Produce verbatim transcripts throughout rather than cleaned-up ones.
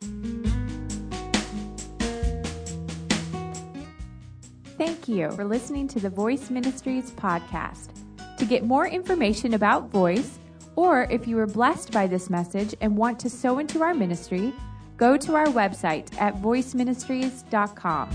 Thank you for listening to the Voice Ministries podcast. To get more information about Voice, or if you were blessed by this message and want to sow into our ministry, go to our website at voice ministries dot com.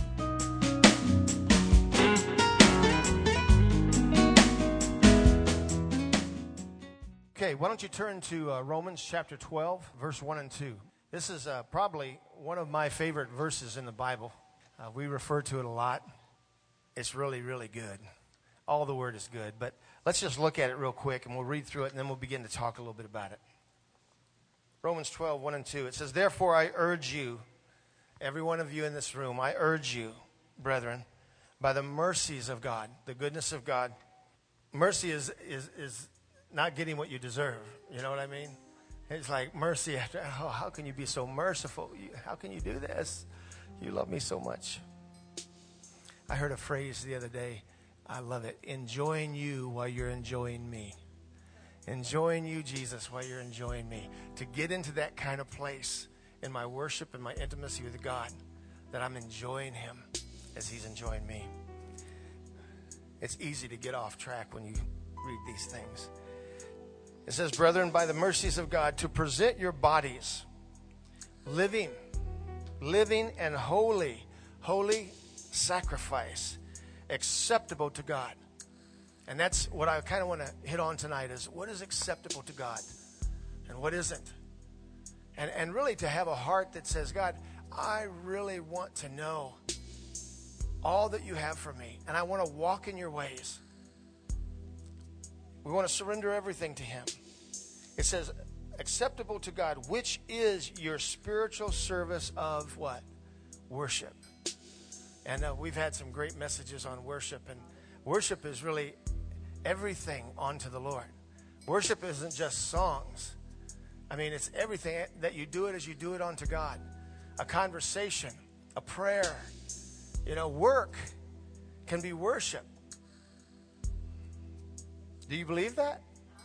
Okay, why don't you turn to uh, Romans chapter twelve, verse one and two. This is uh, probably one of my favorite verses in the Bible. Uh, we refer to it a lot. It's really, really good. All the word is good, but let's just look at it real quick, and we'll read through it, and then we'll begin to talk a little bit about it. Romans twelve, one and two. It says, "Therefore I urge you, every one of you in this room, I urge you, brethren, by the mercies of God," the goodness of God. Mercy is is is not getting what you deserve. You know what I mean? It's like mercy after, oh, how can you be so merciful? You, how can you do this? You love me so much. I heard a phrase the other day. I love it. Enjoying you while you're enjoying me. Enjoying you, Jesus, while you're enjoying me. To get into that kind of place in my worship and my intimacy with God, that I'm enjoying him as he's enjoying me. It's easy to get off track when you read these things. It says, "Brethren, by the mercies of God, to present your bodies living, living and holy, holy sacrifice, acceptable to God." And that's what I kind of want to hit on tonight is what is acceptable to God and what isn't. And, and really to have a heart that says, God, I really want to know all that you have for me. And I want to walk in your ways. We want to surrender everything to him. It says, acceptable to God, which is your spiritual service of what? Worship. And uh, we've had some great messages on worship. And worship is really everything unto the Lord. Worship isn't just songs. I mean, it's everything that you do it as you do it unto God. A conversation, a prayer, you know, work can be worship. Do you believe that?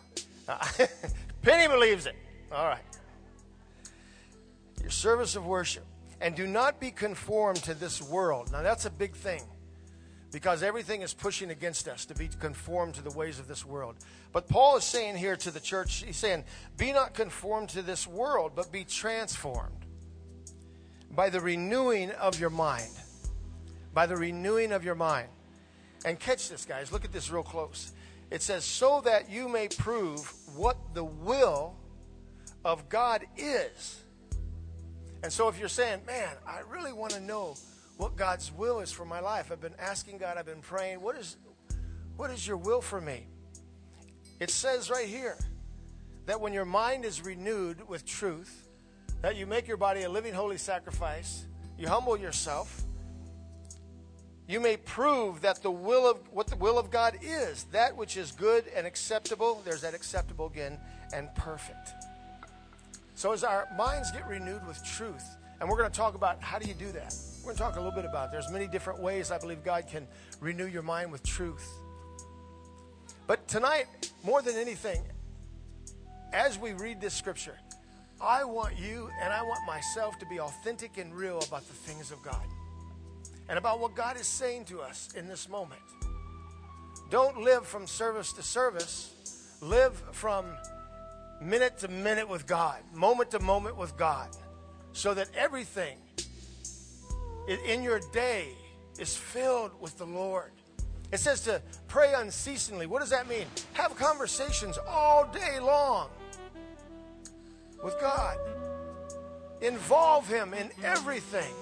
Penny believes it. All right. Your service of worship. And do not be conformed to this world. Now, that's a big thing. Because everything is pushing against us to be conformed to the ways of this world. But Paul is saying here to the church, he's saying, be not conformed to this world, but be transformed by the renewing of your mind. By the renewing of your mind. And catch this, guys. Look at this real close. It says, so that you may prove what the will of God is. And so if you're saying, man, I really want to know what God's will is for my life. I've been asking God, I've been praying. What is, what is your will for me? It says right here that when your mind is renewed with truth, that you make your body a living holy sacrifice, you humble yourself, you may prove that the will of what the will of God is, that which is good and acceptable. There's that acceptable again, and perfect. So as our minds get renewed with truth, and we're going to talk about how do you do that. We're going to talk a little bit about it. There's many different ways I believe God can renew your mind with truth. But tonight, more than anything, as we read this scripture, I want you and I want myself to be authentic and real about the things of God and about what God is saying to us in this moment. Don't live from service to service. Live from minute to minute with God, moment to moment with God, so that everything in your day is filled with the Lord. It says to pray unceasingly. What does that mean? Have conversations all day long with God. Involve him in everything.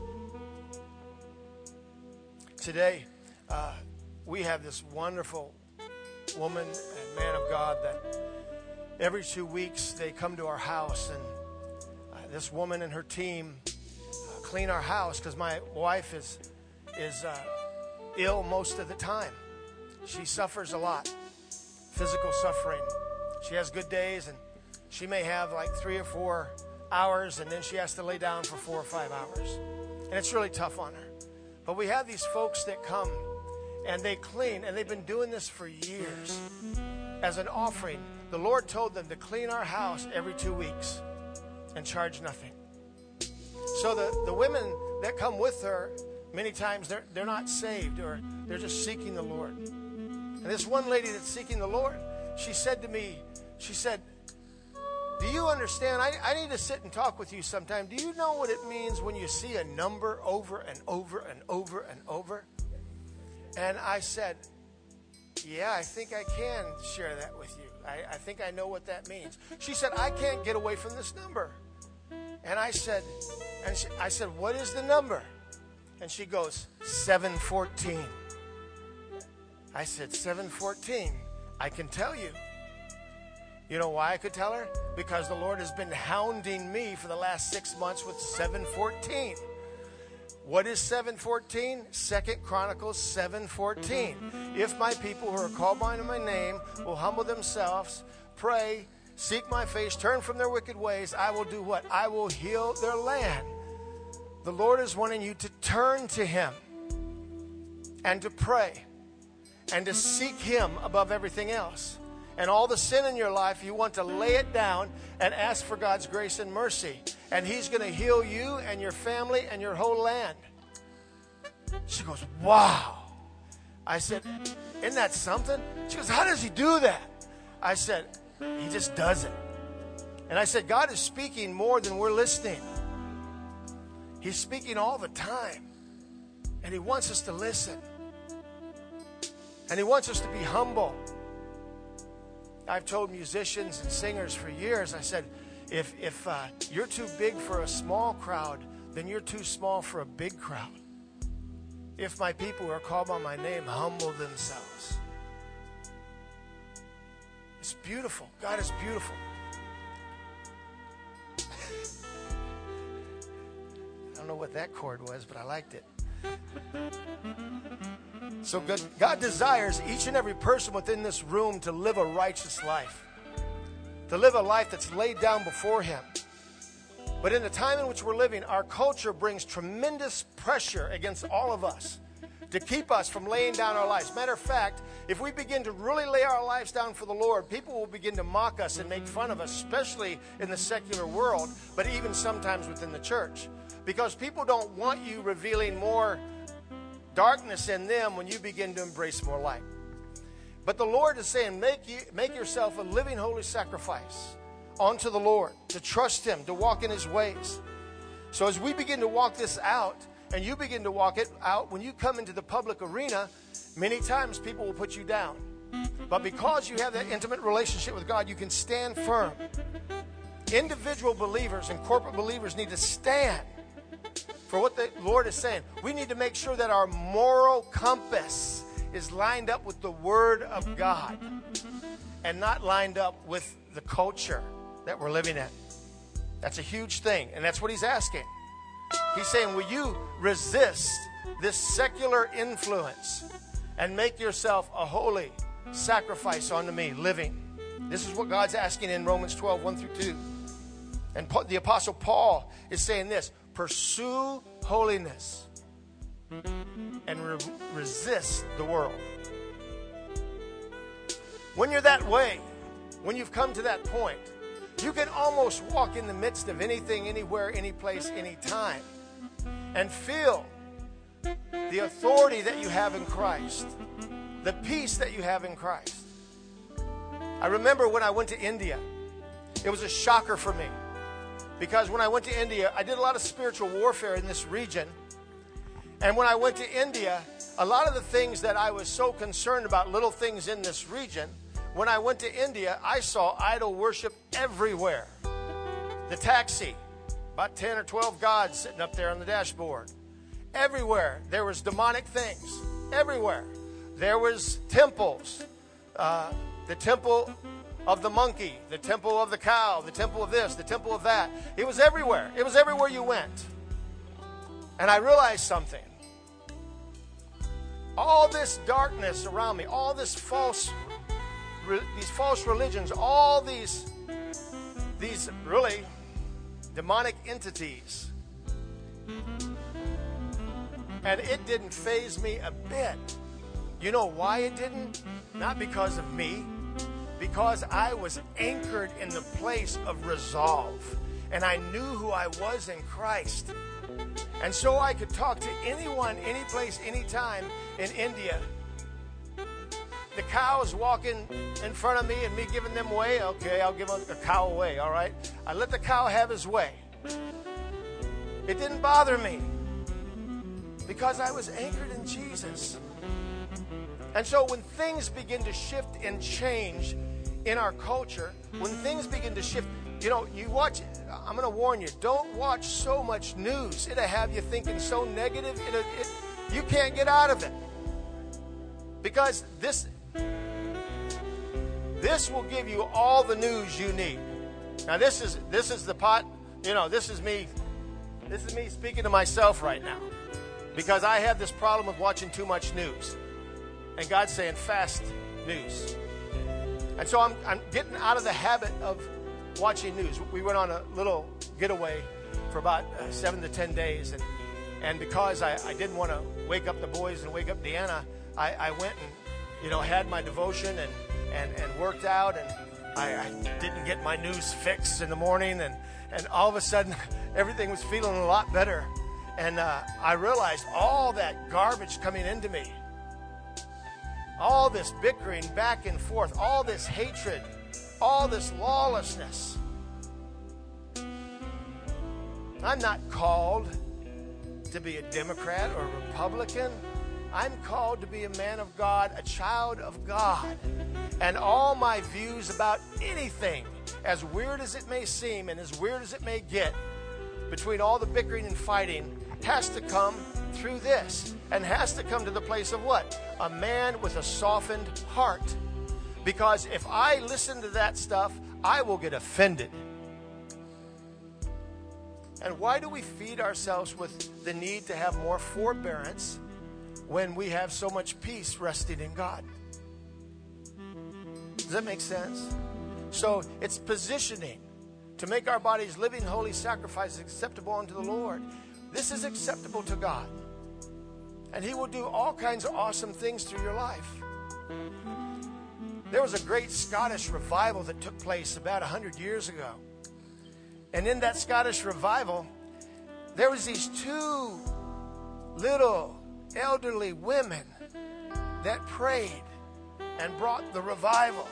Today, uh, we have this wonderful woman and man of God that every two weeks they come to our house, and uh, this woman and her team uh, clean our house because my wife is is uh, ill most of the time. She suffers a lot, physical suffering. She has good days, and she may have like three or four hours, and then she has to lay down for four or five hours. And it's really tough on her. But we have these folks that come, and they clean, and they've been doing this for years. As an offering, the Lord told them to clean our house every two weeks and charge nothing. So the, the women that come with her, many times they're, they're not saved, or they're just seeking the Lord. And this one lady that's seeking the Lord, she said to me, she said, do you understand? I, I need to sit and talk with you sometime. Do you know what it means when you see a number over and over and over and over? And I said, yeah, I think I can share that with you. I, I think I know what that means. She said, I can't get away from this number. And I said, and she, I said, what is the number? And she goes, seven fourteen. I said, seven fourteen. I can tell you. You know why I could tell her? Because the Lord has been hounding me for the last six months with seven fourteen. What is seven fourteen? Second Chronicles seven fourteen. If my people who are called by my name will humble themselves, pray, seek my face, turn from their wicked ways, I will do what? I will heal their land. The Lord is wanting you to turn to Him and to pray and to seek Him above everything else. And all the sin in your life, you want to lay it down and ask for God's grace and mercy. And He's going to heal you and your family and your whole land. She goes, wow. I said, isn't that something? She goes, how does He do that? I said, He just does it. And I said, God is speaking more than we're listening. He's speaking all the time. And He wants us to listen. And He wants us to be humble. I've told musicians and singers for years, I said, if, if uh, you're too big for a small crowd, then you're too small for a big crowd. If my people who are called by my name humble themselves. It's beautiful. God is beautiful. I don't know what that chord was, but I liked it. So God, God desires each and every person within this room to live a righteous life, to live a life that's laid down before Him. But in the time in which we're living, our culture brings tremendous pressure against all of us to keep us from laying down our lives. Matter of fact, if we begin to really lay our lives down for the Lord, people will begin to mock us and make fun of us, especially in the secular world, but even sometimes within the church. Because people don't want you revealing more darkness in them when you begin to embrace more light. But the Lord is saying, make you make yourself a living holy sacrifice unto the Lord, to trust Him, to walk in His ways. So as we begin to walk this out, and you begin to walk it out, when you come into the public arena, many times people will put you down. But because you have that intimate relationship with God, you can stand firm. Individual believers and corporate believers need to stand for what the Lord is saying. We need to make sure that our moral compass is lined up with the Word of God and not lined up with the culture that we're living in. That's a huge thing, and that's what He's asking. He's saying, will you resist this secular influence and make yourself a holy sacrifice unto me, living? This is what God's asking in Romans twelve, one through two. And the Apostle Paul is saying this: pursue holiness and re- resist the world. When you're that way, when you've come to that point, you can almost walk in the midst of anything, anywhere, any place, any time, and feel the authority that you have in Christ, the peace that you have in Christ. I remember when I went to India, it was a shocker for me. Because when I went to India, I did a lot of spiritual warfare in this region. And when I went to India, a lot of the things that I was so concerned about, little things in this region, when I went to India, I saw idol worship everywhere. The taxi, about ten or twelve gods sitting up there on the dashboard. Everywhere, there was demonic things. Everywhere. There was temples. Uh, the temple of the monkey, the temple of the cow, the temple of this, the temple of that. It was everywhere. It was everywhere you went. And I realized something. All this darkness around me, all this false, re, these false religions, all these, these really demonic entities. And it didn't faze me a bit. You know why it didn't? Not because of me. Because I was anchored in the place of resolve. and I knew who I was in Christ. And so I could talk to anyone, any place, anytime in India. The cows walking in front of me and me giving them way, okay, I'll give a cow away, all right? I let the cow have his way. It didn't bother me because I was anchored in Jesus. And so when things begin to shift and change in our culture, when things begin to shift, you know, you watch, I'm going to warn you, don't watch so much news. It'll have you thinking so negative, it'll, it, you can't get out of it. Because this, this will give you all the news you need. Now this is, this is the pot, you know, this is me, this is me speaking to myself right now. Because I have this problem with watching too much news. And God's saying fast news. And so I'm, I'm getting out of the habit of watching news. We went on a little getaway for about uh, seven to ten days. And, and because I, I didn't want to wake up the boys and wake up Deanna, I, I went and, you know, had my devotion and, and, and worked out. And I, I didn't get my news fixed in the morning. And, and all of a sudden, everything was feeling a lot better. And uh, I realized all that garbage coming into me, all this bickering back and forth, all this hatred, all this lawlessness. I'm not called to be a Democrat or a Republican. I'm called to be a man of God, a child of God. And all my views about anything, as weird as it may seem and as weird as it may get, between all the bickering and fighting, has to come through this. And has to come to the place of what? A man with a softened heart. Because if I listen to that stuff, I will get offended. And why do we feed ourselves with the need to have more forbearance when we have so much peace resting in God? Does that make sense? So it's positioning to make our bodies living holy sacrifices acceptable unto the Lord. This is acceptable to God. And He will do all kinds of awesome things through your life. There was a great Scottish revival that took place about one hundred years ago. And in that Scottish revival, there was these two little elderly women that prayed and brought the revival.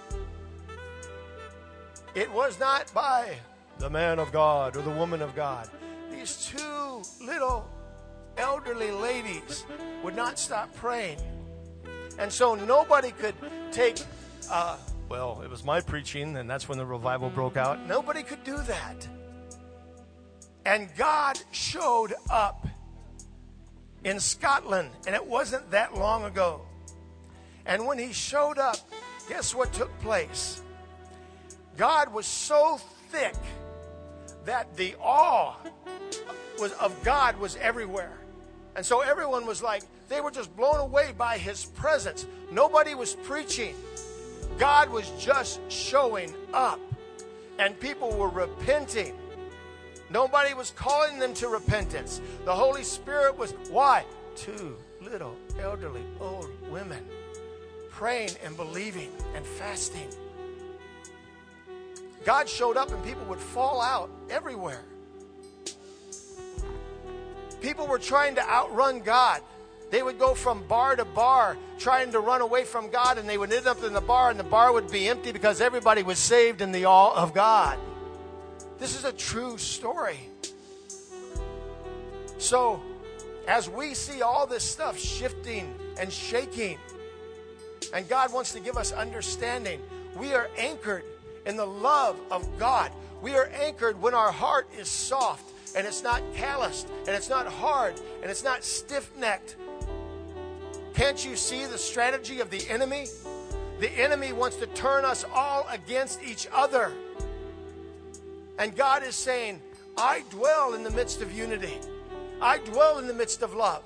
It was not by the man of God or the woman of God. These two little elderly ladies would not stop praying. And so nobody could take, uh, well, it was my preaching, and that's when the revival broke out. Nobody could do that. And God showed up in Scotland, and it wasn't that long ago. And when He showed up, guess what took place? God was so thick that the awe was, of God was everywhere. And so everyone was like, they were just blown away by His presence. Nobody was preaching. God was just showing up. And people were repenting. Nobody was calling them to repentance. The Holy Spirit was, why? Two little elderly old women praying and believing and fasting. God showed up and people would fall out everywhere. People were trying to outrun God. They would go from bar to bar trying to run away from God, and they would end up in the bar, and the bar would be empty because everybody was saved in the awe of God. This is a true story. So, as we see all this stuff shifting and shaking, and God wants to give us understanding, we are anchored in the love of God. We are anchored when our heart is soft, and it's not calloused, and it's not hard, and it's not stiff-necked. Can't you see the strategy of the enemy? The enemy wants to turn us all against each other. And God is saying, I dwell in the midst of unity. I dwell in the midst of love.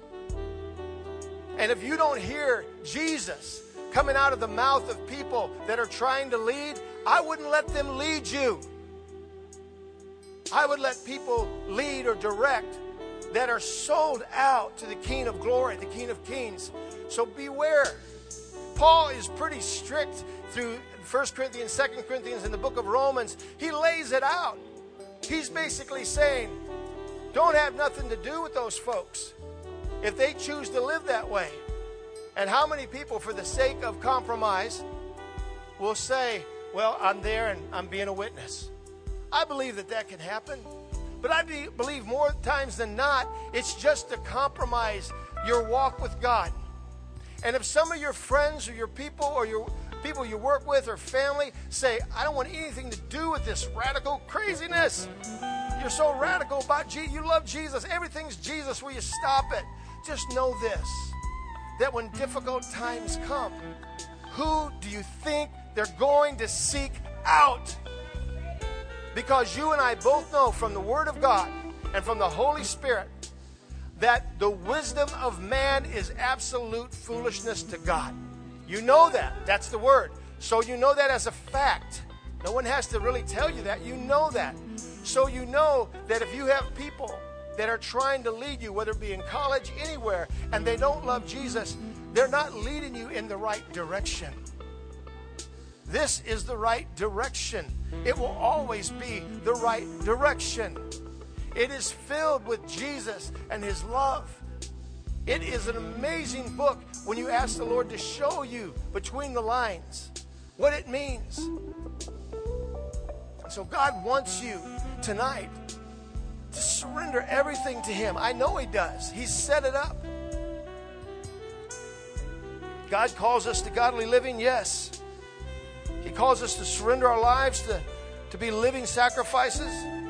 And if you don't hear Jesus coming out of the mouth of people that are trying to lead, I wouldn't let them lead you. I would let people lead or direct that are sold out to the King of Glory, the King of Kings. So beware. Paul is pretty strict through First Corinthians, Second Corinthians, and the book of Romans. He lays it out. He's basically saying, don't have nothing to do with those folks if they choose to live that way. And how many people, for the sake of compromise, will say, well, I'm there and I'm being a witness. I believe that that can happen. But I be, believe more times than not, it's just to compromise your walk with God. And if some of your friends or your people or your people you work with or family say, I don't want anything to do with this radical craziness. You're so radical about Jesus. You love Jesus. Everything's Jesus. Will you stop it? Just know this, that when difficult times come, who do you think they're going to seek out? Because you and I both know from the Word of God and from the Holy Spirit that the wisdom of man is absolute foolishness to God. You know that. That's the Word. So you know that as a fact. No one has to really tell you that. You know that. So you know that if you have people that are trying to lead you, whether it be in college, anywhere, and they don't love Jesus, they're not leading you in the right direction. This is the right direction. It will always be the right direction. It is filled with Jesus and His love. It is an amazing book when you ask the Lord to show you between the lines what it means. So God wants you tonight to surrender everything to Him. I know He does. He's set it up. God calls us to godly living, yes. He calls us to surrender our lives to, to be living sacrifices.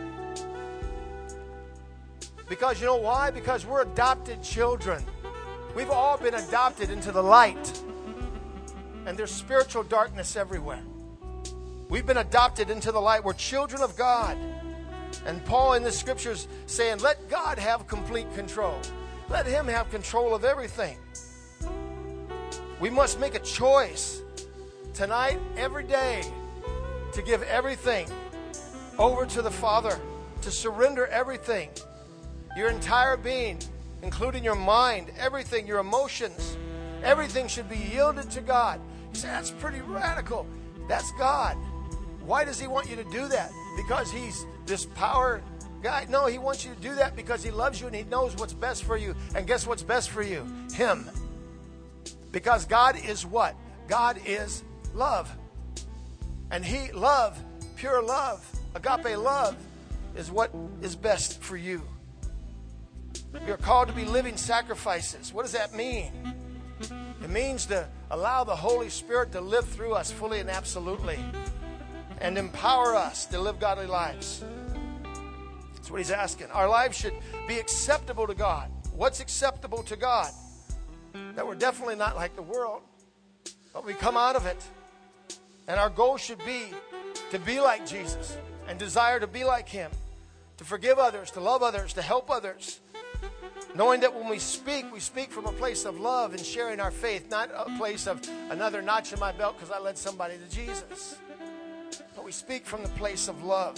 Because you know why? Because we're adopted children. We've all been adopted into the light. And there's spiritual darkness everywhere. We've been adopted into the light. We're children of God. And Paul in the scriptures saying, let God have complete control. Let Him have control of everything. We must make a choice tonight, every day, to give everything over to the Father, to surrender everything. Your entire being, including your mind, everything, your emotions, everything should be yielded to God. You say, that's pretty radical. That's God. Why does He want you to do that? Because He's this power guy? No, He wants you to do that because He loves you and He knows what's best for you. And guess what's best for you? Him. Because God is what? God is love. And He, love, pure love, agape love, is what is best for you. You're called to be living sacrifices. What does that mean? It means to allow the Holy Spirit to live through us fully and absolutely and empower us to live godly lives. That's what He's asking. Our lives should be acceptable to God. What's acceptable to God? That we're definitely not like the world, but we come out of it. And our goal should be to be like Jesus and desire to be like Him, to forgive others, to love others, to help others. Knowing that when we speak, we speak from a place of love and sharing our faith, not a place of another notch in my belt because I led somebody to Jesus. But we speak from the place of love.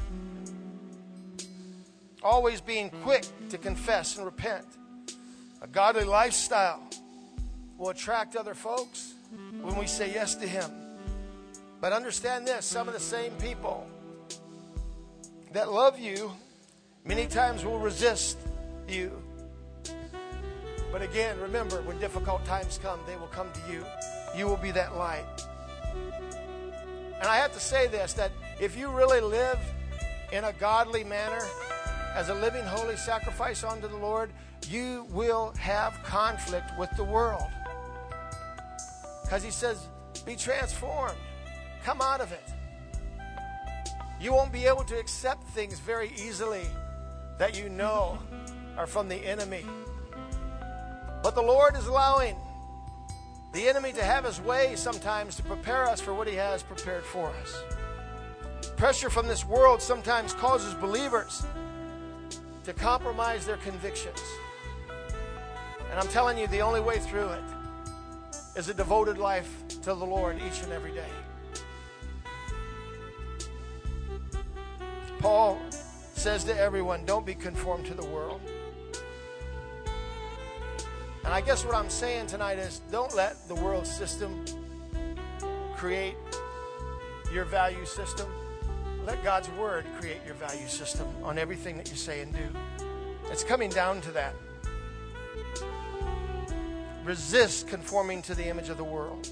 Always being quick to confess and repent. A godly lifestyle will attract other folks when we say yes to Him. But understand this, some of the same people that love you many times will resist you. But again, remember, when difficult times come, they will come to you. You will be that light. And I have to say this, that if you really live in a godly manner, as a living holy sacrifice unto the Lord, you will have conflict with the world. Because He says, be transformed. Come out of it. You won't be able to accept things very easily that you know are from the enemy. But the Lord is allowing the enemy to have his way sometimes to prepare us for what He has prepared for us. Pressure from this world sometimes causes believers to compromise their convictions. And I'm telling you, the only way through it is a devoted life to the Lord each and every day. Paul says to everyone, don't be conformed to the world. And I guess what I'm saying tonight is, don't let the world system create your value system. let God's word create your value system on everything that you say and do. It's coming down to that. Resist conforming to the image of the world.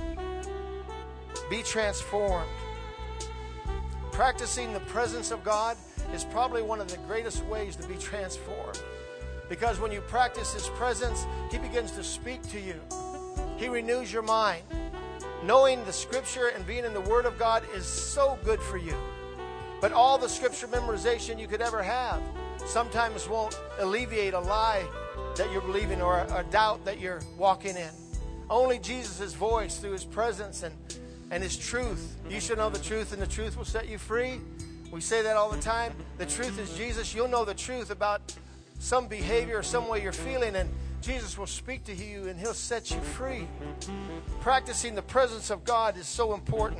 Be transformed. Practicing the presence of God is probably one of the greatest ways to be transformed. Because when you practice His presence, He begins to speak to you. He renews your mind. Knowing the Scripture and being in the Word of God is so good for you. But all the Scripture memorization you could ever have sometimes won't alleviate a lie that you're believing or a, a doubt that you're walking in. Only Jesus' voice through His presence and, and His truth. You shall know the truth, and the truth will set you free. We say that all the time. The truth is Jesus. You'll know the truth about some behavior or some way you're feeling, and Jesus will speak to you and He'll set you free. Practicing the presence of God is so important.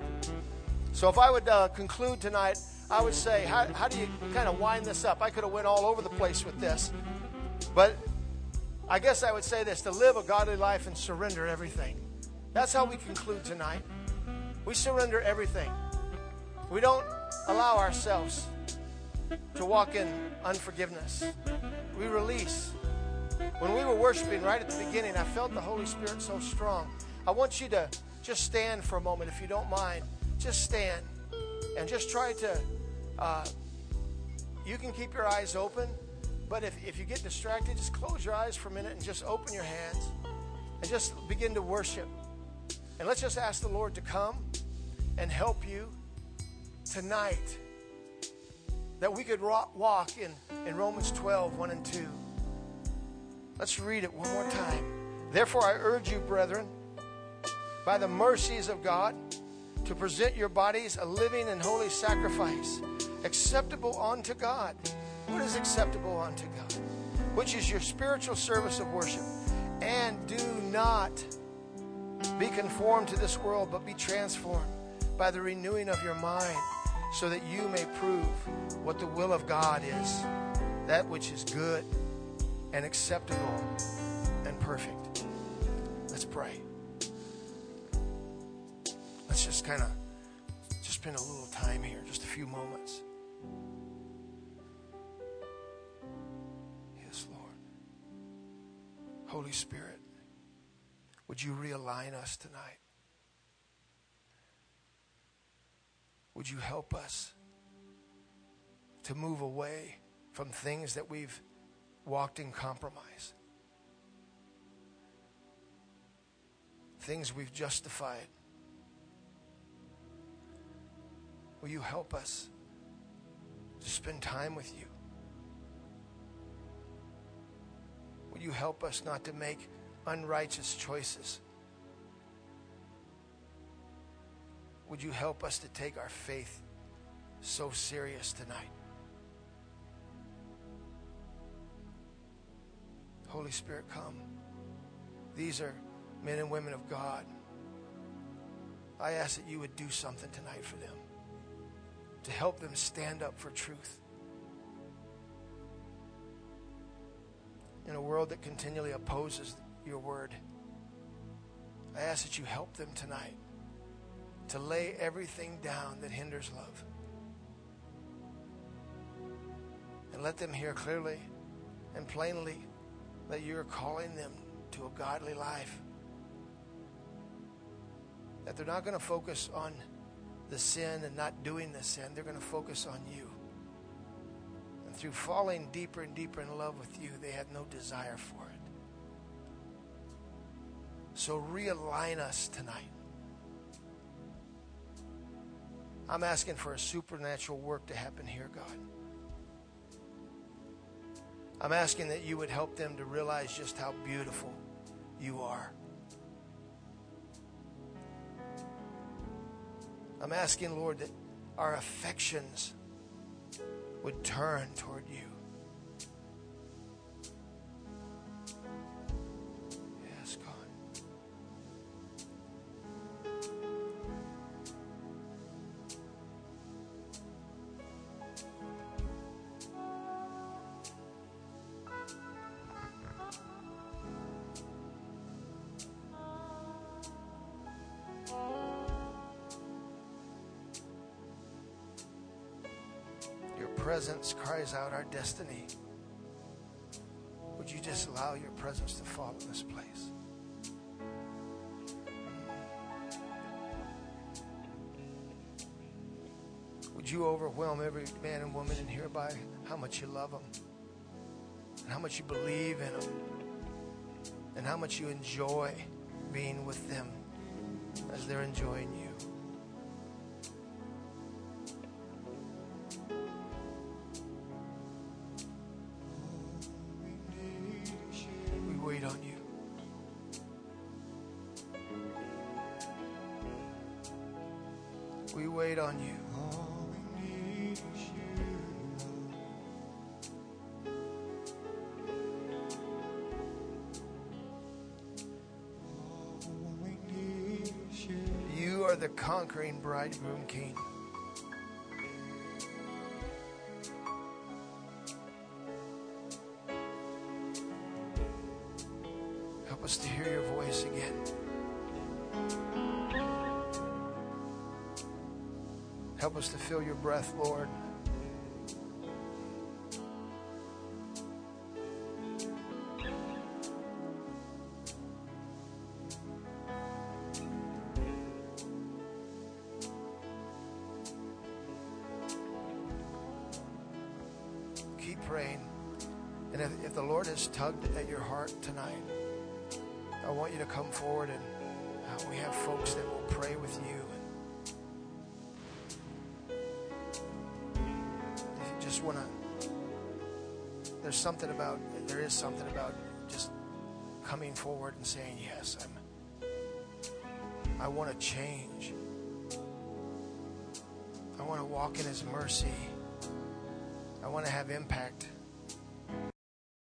So if I would uh, conclude tonight, I would say, how, how do you kind of wind this up? I could have went all over the place with this. But I guess I would say this, to live a godly life and surrender everything. That's how we conclude tonight. We surrender everything. We don't allow ourselves to walk in unforgiveness. We release. When we were worshiping right at the beginning, I felt the Holy Spirit so strong. I want you to just stand for a moment, if you don't mind. Just stand and just try to, uh, you can keep your eyes open, but if, if you get distracted, just close your eyes for a minute and just open your hands and just begin to worship. And let's just ask the Lord to come and help you tonight, that we could walk in, in Romans twelve, one and two. Let's read it one more time. Therefore I urge you, brethren, by the mercies of God, to present your bodies a living and holy sacrifice, acceptable unto God. What is acceptable unto God? Which is your spiritual service of worship. And do not be conformed to this world, but be transformed by the renewing of your mind, so that you may prove what the will of God is, that which is good and acceptable and perfect. Let's pray. Let's just kind of just spend a little time here, just a few moments. Yes, Lord. Holy Spirit, would you realign us tonight? Would you help us to move away from things that we've walked in compromise? Things we've justified. Will you help us to spend time with you? Will you help us not to make unrighteous choices? Would you help us to take our faith so serious tonight? Holy Spirit, come. These are men and women of God. I ask that you would do something tonight for them, to help them stand up for truth. In a world that continually opposes your word, I ask that you help them tonight to lay everything down that hinders love. And let them hear clearly and plainly that you're calling them to a godly life. That they're not going to focus on the sin and not doing the sin. They're going to focus on you. And through falling deeper and deeper in love with you, they had no desire for it. So realign us tonight. I'm asking for a supernatural work to happen here, God. I'm asking that you would help them to realize just how beautiful you are. I'm asking, Lord, that our affections would turn toward you. Yes, God. presence cries out our destiny. Would you just allow your presence to fall in this place? Would you overwhelm every man and woman in here by how much you love them, and how much you believe in them, and how much you enjoy being with them as they're enjoying you? We wait on you. We wait on you. You are the conquering bridegroom king. Help us to hear your voice again. Help us to feel your breath, Lord. Keep praying. And if, if the Lord has tugged at your heart tonight, I want you to come forward, and uh, we have folks that will pray with you. Want to, there's something about, there is something about just coming forward and saying, yes, I'm, I want to change. I want to walk in His mercy. I want to have impact.